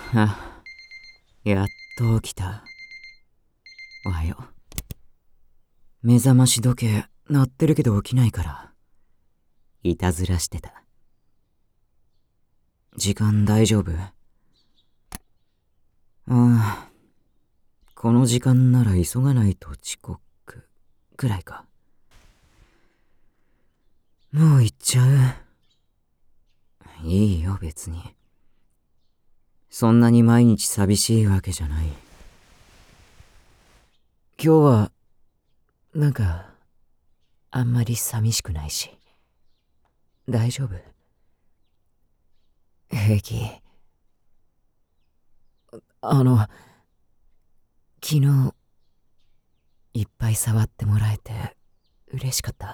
あ、やっと起きた。おはよう。目覚まし時計鳴ってるけど起きないから、いたずらしてた。時間大丈夫？ああ、この時間なら急がないと遅刻くらいか。もう行っちゃう。いいよ別に。そんなに毎日寂しいわけじゃない。今日はなんかあんまり寂しくないし。大丈夫？平気。昨日いっぱい触ってもらえて嬉しかった。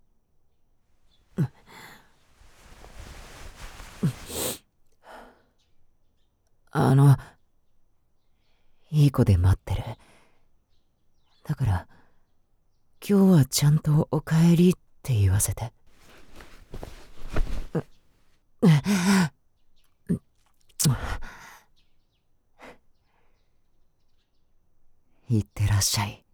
いい子で待ってる。だから今日はちゃんとおかえりって言わせて。いってらっしゃい。